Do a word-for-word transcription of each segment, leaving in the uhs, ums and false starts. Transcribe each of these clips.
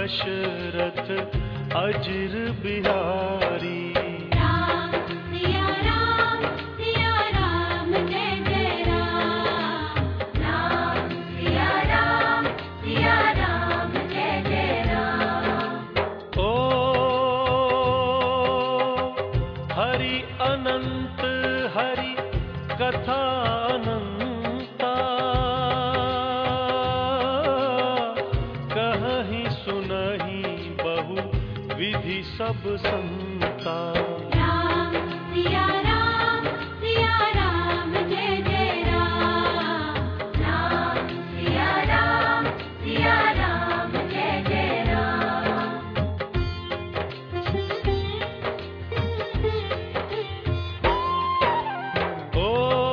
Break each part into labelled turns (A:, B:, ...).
A: दशरथ अजिर बिहारी।
B: राम सिया राम सिया राम जय जय राम। राम सिया राम सिया राम जय जय राम।
A: ओ हरि अनंत हरि कथा अनंता, कहीं सुनहि बहु विधि सब संता।
B: राम सिया राम सिया राम जय जय राम। राम सिया राम सिया राम जय जय राम।
A: ओ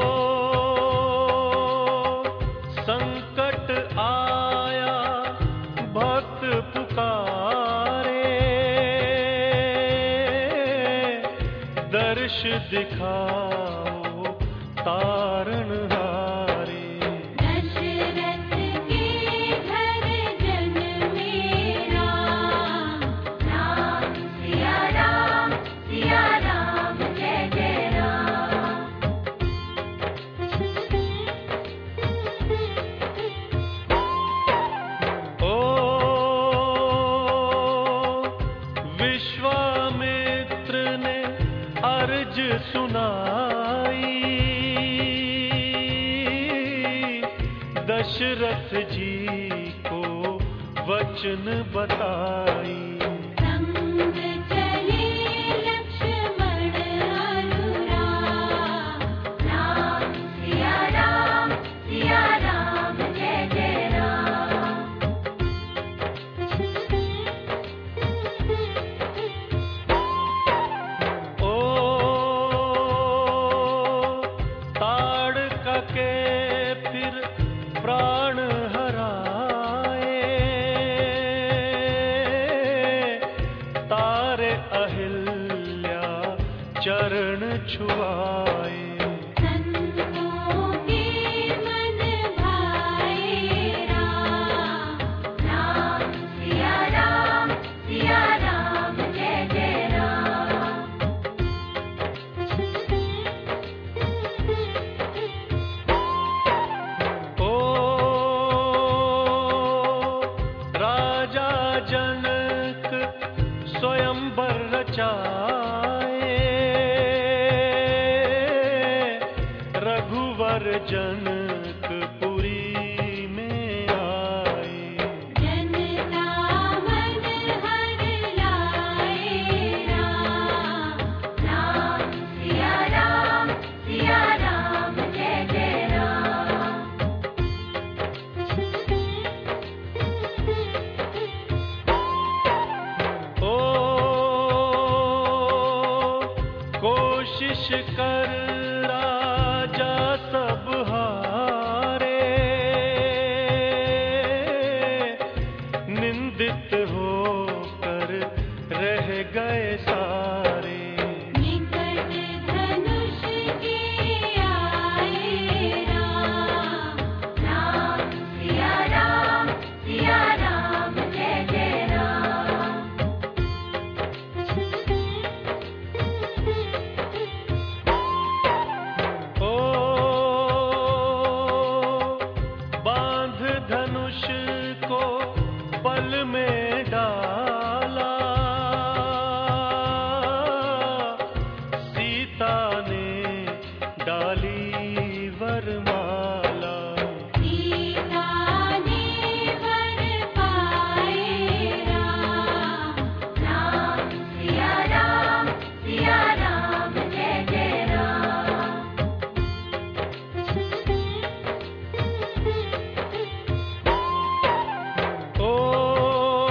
A: संकट आया भक्त पुकारे, दर्श दिखाओ तारणहारे।
B: दशरथ के घर जन मेरा। राम सिया राम सिया राम जय जय राम।
A: ओ विश्वामित्र ने अर्ज सुनाई, दशरथ जी को वचन बताई।
B: संग चले लक्ष्मण अनुराग। राम सिया राम सिया राम जय जय राम।
A: ओ ताड़का के फिर प्राण हराए, तारे अहिल्या चरण छुआए।
B: संतों के मन भाए राम। राम सिया राम सिया राम जय जय राम।
A: ओ राजा जनक स्वयंवर रचाए, रघुवर जनकपुरी में आए।
B: जनता मन हर लाए राम। राम सिया राम सिया राम जय जय राम।
A: ओ कोशिश कर राजा सब हारे, निंदित होकर रह गए सारे।
B: निकट धनुष के आए राम। राम सिया राम सिया राम जय जय राम।
A: ओ बांध धनुष को पल में डाला, सीता ने डाली वरमाला।
B: सीता ने वर पाए राम। राम सिया राम सिया राम जय जय राम।
A: ओ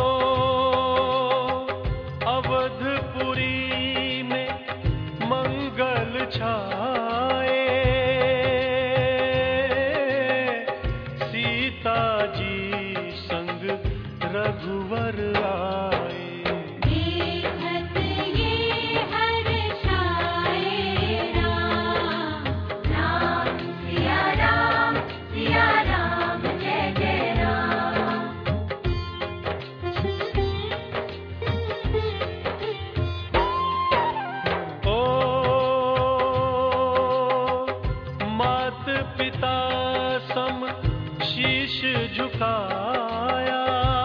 A: सिखाया,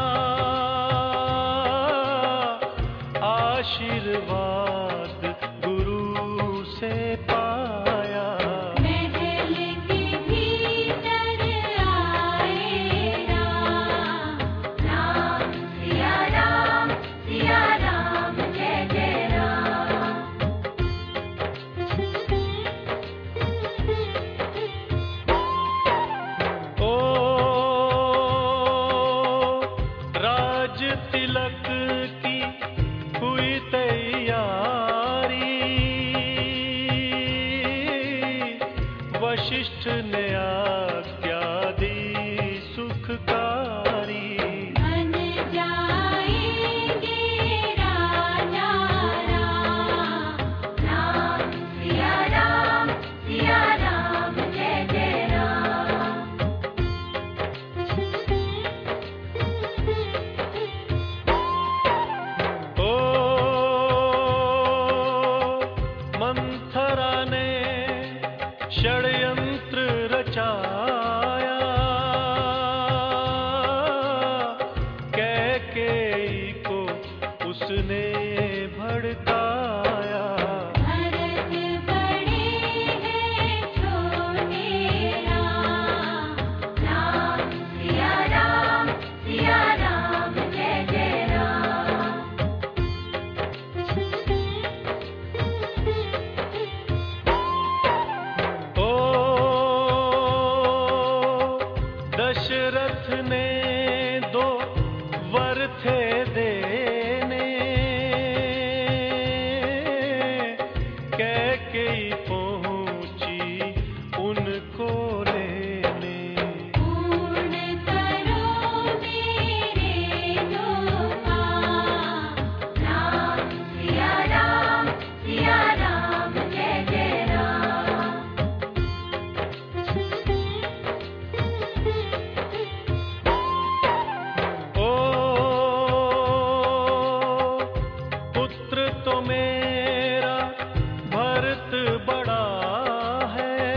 A: आशीर्वाद गुरु से पाया।
B: महल के भीतर आए राम, राम सिया राम, सिया राम जय जय राम।
A: ओ राज तिलक की हुई तैयारी, वशिष्ठ ने आज्ञा दी सुखकारी।
B: बन जाएंगे राजा राम, राम सिया राम, सिया राम जय जय राम।
A: ओ मंथरा ने षड्यंत्र रचाया, कैकेयी को उसने भड़काया।
B: भरत बड़े हैं छोटे राम, राम सिया राम, सिया राम जय जय राम।
A: ओ दशरथ ने दो वर थे देने, कैकेयी पहुंची उनको लेने।
B: पूर्ण करो मेरे दो काम, राम सिया राम, सिया राम जय जय राम।
A: ओ पुत्र तो मेरा भरत बड़ा है,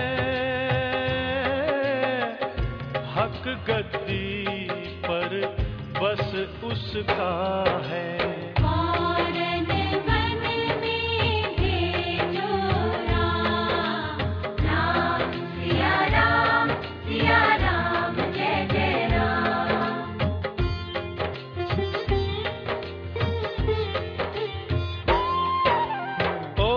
A: हक गद्दी पर बस उसका है।
B: फौरन वन में भेजो राम, राम सिया राम, सिया राम जय जय राम।
A: ओ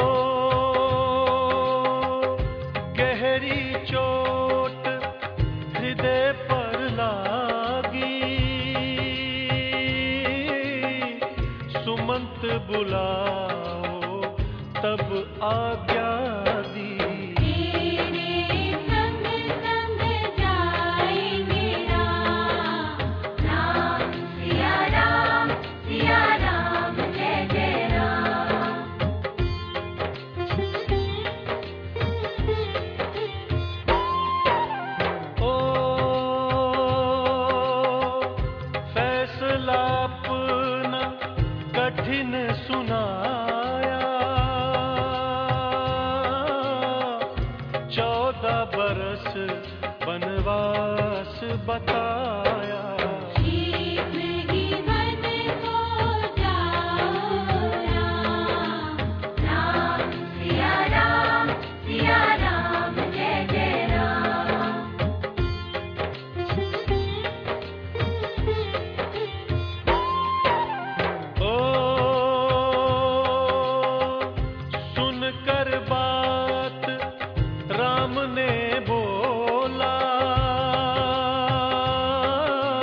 A: गहरी चोट हृदय पर लागी, सुमंत बुलाओ तब आज्ञा दी।
B: तेरे संग संग जाएंगे राम, राम सिया राम, सिया राम जय जय राम।
A: ओ फैसला अपना कठिन सुनाया, चौदह बरस वनवास बताया।
B: शीघ्र ही वन को जाओ राम, राम सिया राम, सिया राम जय जय राम।
A: ओ सुनकर बात राम ने बोला,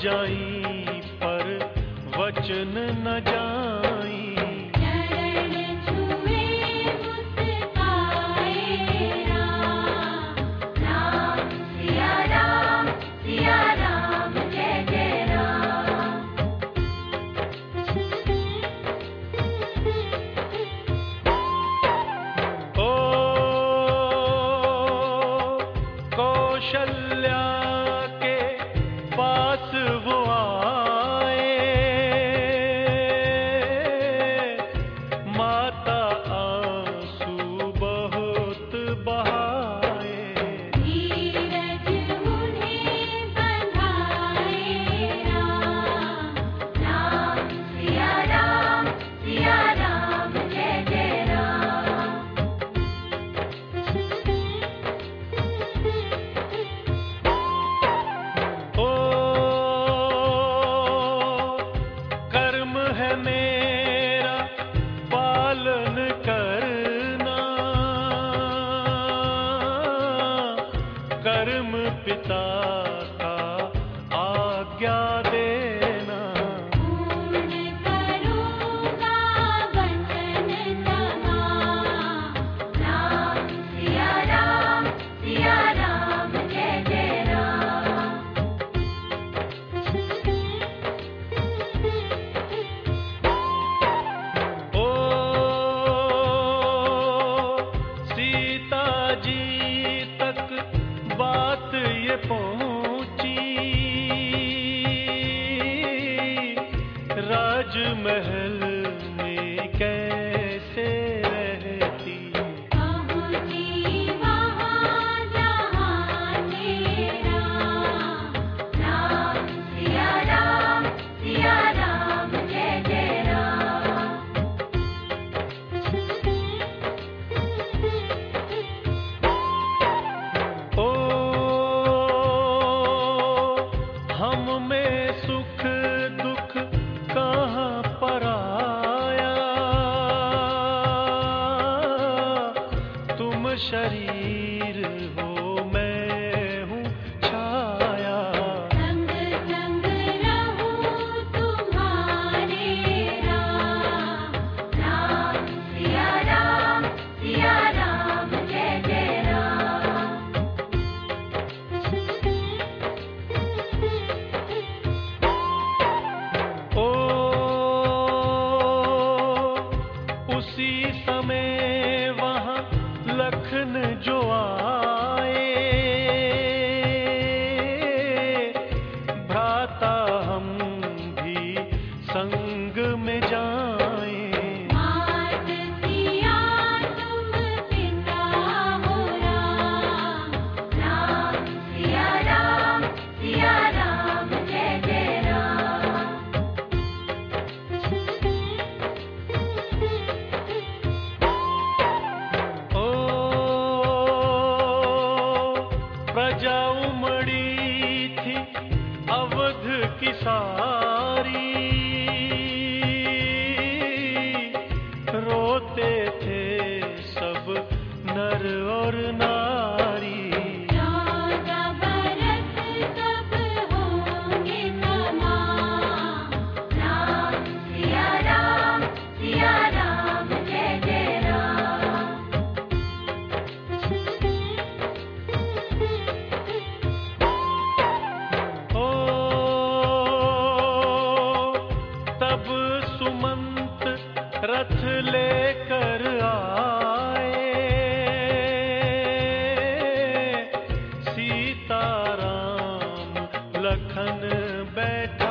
A: जाई पर वचन न जाई।
B: चरण छुए मुस्काए राम, राम सिया राम, सिया राम जय जय राम।
A: ओ कौशल्या के पास वो आए, माता आंसू बहुत बहाए।
B: धीरज उन्हें बंधाए राम, राम सिया राम, सिया राम जय जय राम।
A: ओ कर्म है मेरा पालन करना, कर्म पिता का आज्ञा देना।
B: पूर्ण करूँगा वचन समा, राम सिया राम, सिया राम जय जय राम।
A: ओ सीता जी तक बात ये पहुंची, राजमहल में कैसे रहती।
B: पहुँची वहाँ जहाँ तेरा, राम सिया राम, सिया राम जय जय राम।
A: ओ हम में सुख दुख कहाँ पर आया, तुम शरीर हो मैं हूँ छाया।
B: संग संग रहूं तुम्हारे राम, राम सिया राम, सिया राम जय जय राम।
A: ओ उसी समय वहाँ लखन जो आए, भ्राता हम भी संग में जाएं।
B: मात सिया तुम पिता हो राम, राम सिया राम, सिया राम जय जय राम।
A: ओ प्रजा उमड़ी थी अवध की सारी, रोते थे सब नर और नारी।
B: चौदह बरस कब होंगे तमाम, राम सिया राम, सिया राम जय जय राम।
A: ओ तब सुमंत रथ लेकर आए, सीताराम लखन बैठा